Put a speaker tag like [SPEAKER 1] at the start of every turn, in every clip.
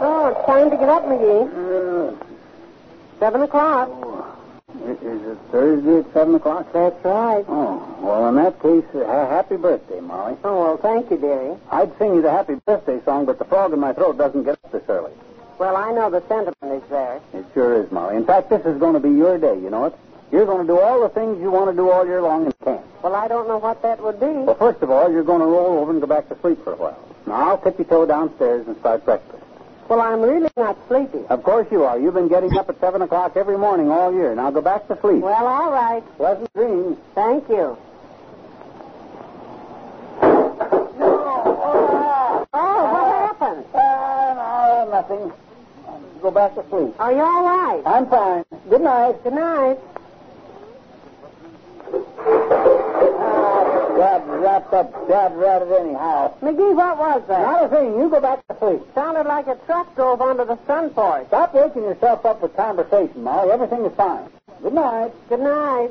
[SPEAKER 1] Oh, it's time to get up, McGee. 7 o'clock.
[SPEAKER 2] Is it Thursday at 7 o'clock?
[SPEAKER 1] That's right.
[SPEAKER 2] Oh, well, in that case, happy birthday, Molly.
[SPEAKER 1] Oh, well, thank you, dearie.
[SPEAKER 2] I'd sing you the happy birthday song, but the frog in my throat doesn't get up this early.
[SPEAKER 1] Well, I know the sentiment is there.
[SPEAKER 2] It sure is, Molly. In fact, this is going to be your day, you know it? You're going to do all the things you want to do all year long and can't.
[SPEAKER 1] Well, I don't know what that would be.
[SPEAKER 2] Well, first of all, you're going to roll over and go back to sleep for a while. Now, I'll tip your toe downstairs and start breakfast.
[SPEAKER 1] Well, I'm really not sleepy.
[SPEAKER 2] Of course you are. You've been getting up at 7 o'clock every morning all year. Now go back to sleep.
[SPEAKER 1] Well, all right.
[SPEAKER 2] Pleasant dreams.
[SPEAKER 1] Thank you. Oh, what happened?
[SPEAKER 2] No, nothing. Go back to sleep.
[SPEAKER 1] Are you all right?
[SPEAKER 2] I'm fine. Good night.
[SPEAKER 1] Good night.
[SPEAKER 2] Dad ratted anyhow.
[SPEAKER 1] McGee, what was that?
[SPEAKER 2] Not a thing. You go back to sleep.
[SPEAKER 1] Sounded like a truck drove onto the sun porch.
[SPEAKER 2] Stop waking yourself up with conversation, Molly. Everything is fine. Good night.
[SPEAKER 1] Good night.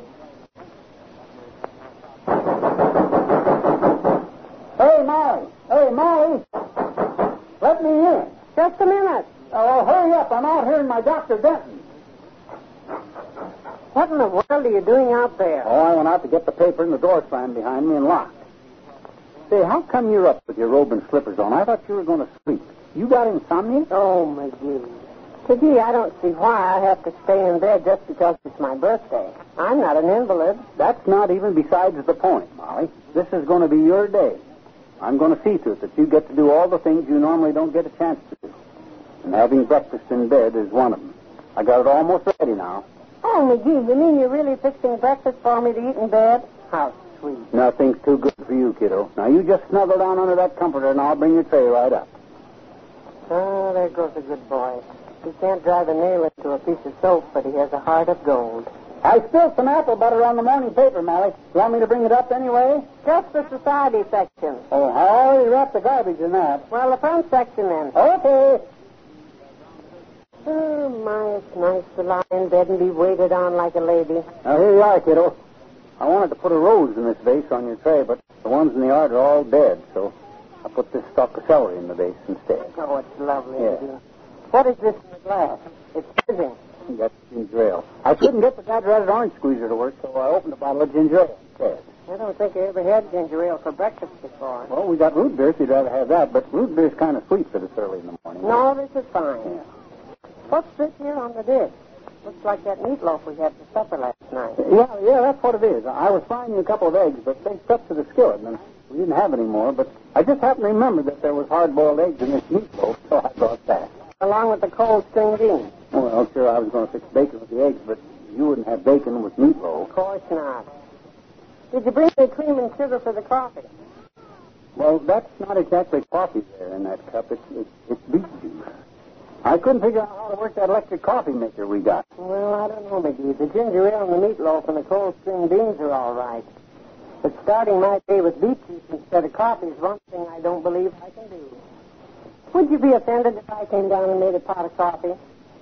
[SPEAKER 2] Hey, Molly. Hey, Molly. Let me in.
[SPEAKER 1] Just a minute.
[SPEAKER 2] Oh, hurry up. I'm out here in my Dr. Denton.
[SPEAKER 1] What in the world are you doing out there?
[SPEAKER 2] Oh, I went out to get the paper and the door slammed behind me and locked. Say, how come you're up with your robe and slippers on? I thought you were going to sleep. You got insomnia?
[SPEAKER 1] Oh, McGee. McGee, I don't see why I have to stay in bed just because it's my birthday. I'm not an invalid.
[SPEAKER 2] That's not even besides the point, Molly. This is going to be your day. I'm going to see to it that you get to do all the things you normally don't get a chance to do. And having breakfast in bed is one of them. I got it almost ready now.
[SPEAKER 1] Oh, McGee, you mean you're really fixing breakfast for me to eat in bed? How sweet.
[SPEAKER 2] Nothing's too good for you, kiddo. Now, you just snuggle down under that comforter, and I'll bring your tray right up.
[SPEAKER 1] Oh, there goes a good boy. He can't drive a nail into a piece of soap, but he has a heart of gold.
[SPEAKER 2] I spilled some apple butter on the morning paper, Molly. You want me to bring it up anyway?
[SPEAKER 1] Just the society section.
[SPEAKER 2] Oh, I already wrapped the garbage in that.
[SPEAKER 1] Well, the front section, then.
[SPEAKER 2] Okay.
[SPEAKER 1] Oh, my, it's nice to lie in bed and be waited on like a lady.
[SPEAKER 2] Now, here you are, kiddo. I wanted to put a rose in this vase on your tray, but the ones in the yard are all dead, so I put this stalk of celery in the vase instead.
[SPEAKER 1] Oh, it's lovely.
[SPEAKER 2] Yeah.
[SPEAKER 1] What is this in the glass? It's fizzing.
[SPEAKER 2] That's ginger ale. I couldn't get the goddamn orange squeezer to work, so I opened a bottle of ginger ale instead.
[SPEAKER 1] I don't think I ever had ginger ale for breakfast before.
[SPEAKER 2] Well, we got root beer if you'd rather have that, but root beer's kind of sweet for this early in the morning.
[SPEAKER 1] No, this is fine.
[SPEAKER 2] Yeah.
[SPEAKER 1] What's this here on the dish? Looks like that meatloaf we had for supper last night.
[SPEAKER 2] Yeah, that's what it is. I was frying you a couple of eggs, but they stuck to the skillet, and we didn't have any more, but I just happened to remember that there was hard-boiled eggs in this meatloaf, so I brought that.
[SPEAKER 1] Along with the cold string beans.
[SPEAKER 2] Oh, well, sure, I was going to fix bacon with the eggs, but you wouldn't have bacon with meatloaf.
[SPEAKER 1] Of course not. Did you bring me cream and sugar for the coffee?
[SPEAKER 2] Well, that's not exactly coffee there in that cup. It's beet juice. I couldn't figure out how to work that electric coffee maker we got.
[SPEAKER 1] Well, I don't know, McGee. The ginger ale and the meatloaf and the cold string beans are all right. But starting my day with beet juice instead of coffee is one thing I don't believe I can do. Would you be offended if I came down and made a pot of coffee?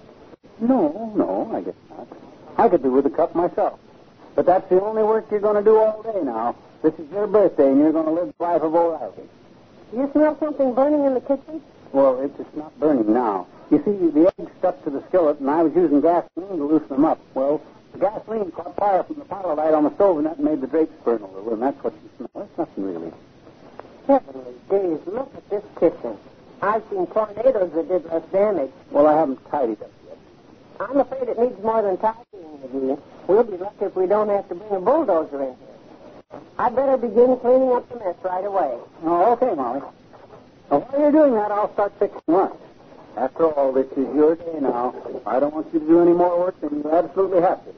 [SPEAKER 2] No, I guess not. I could do with a cup myself. But that's the only work you're going to do all day now. This is your birthday, and you're going to live the life of O'Reilly.
[SPEAKER 1] Do you smell something burning in the kitchen?
[SPEAKER 2] Well, it's not burning now. You see, the eggs stuck to the skillet, and I was using gasoline to loosen them up. Well, the gasoline caught fire from the pilot light on the stove, and that made the drapes burn a little, and that's what you smell. It's nothing really.
[SPEAKER 1] Heavenly days, look at this kitchen. I've seen tornadoes that did less damage.
[SPEAKER 2] Well, I haven't tidied up yet.
[SPEAKER 1] I'm afraid it needs more than tidying, McGee. We'll be lucky if we don't have to bring a bulldozer in here. I'd better begin cleaning up the mess right away.
[SPEAKER 2] Oh, okay, Molly. Well, while you're doing that, I'll start fixing lunch. After all, this is your day now. I don't want you to do any more work than you absolutely have to.